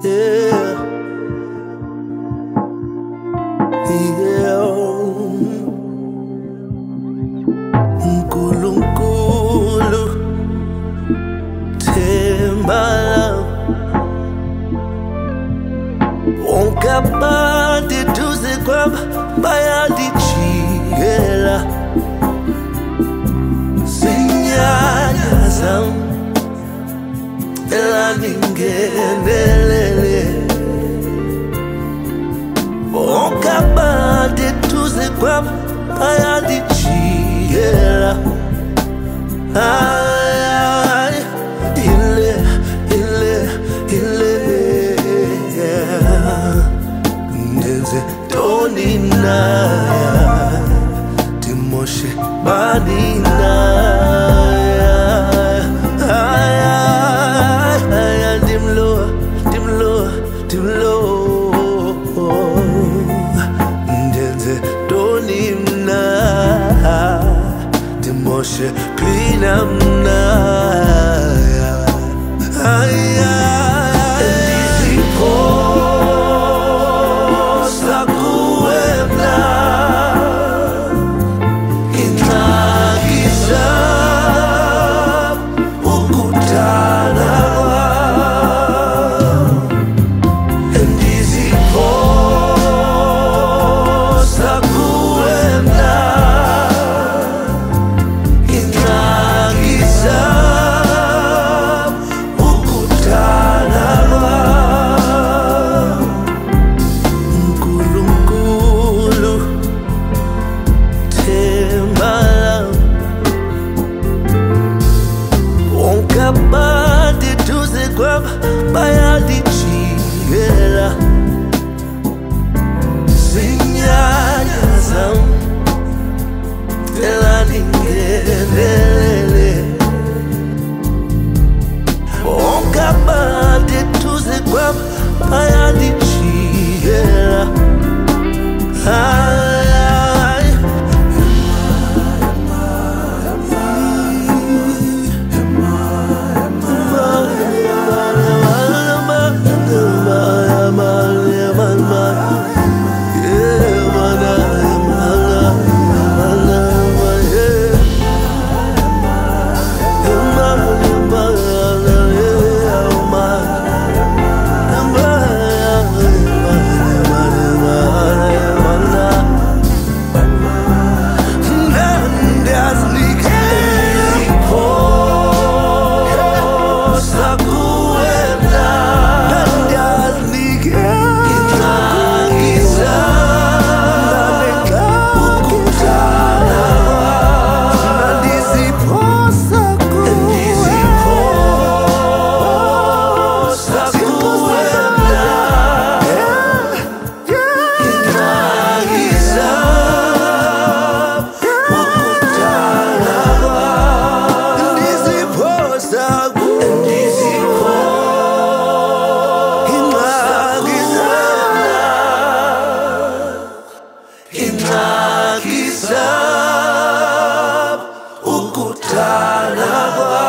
Yeah, yeah. Nkulunkulu themba wonke abantu eduze kwami bayandijikela, zinyanya zami elangingenelele. Wonke abantu eduze kwami bayandijikela. Ay, ile ndenze ntoni na timoshe bani na ndimloa ndenze ntoni na timoshe klina mna. Bayandijikela, zinyanya zami elangingenelele. Wonke abantu eduze kwami bayandijikela. Ukutana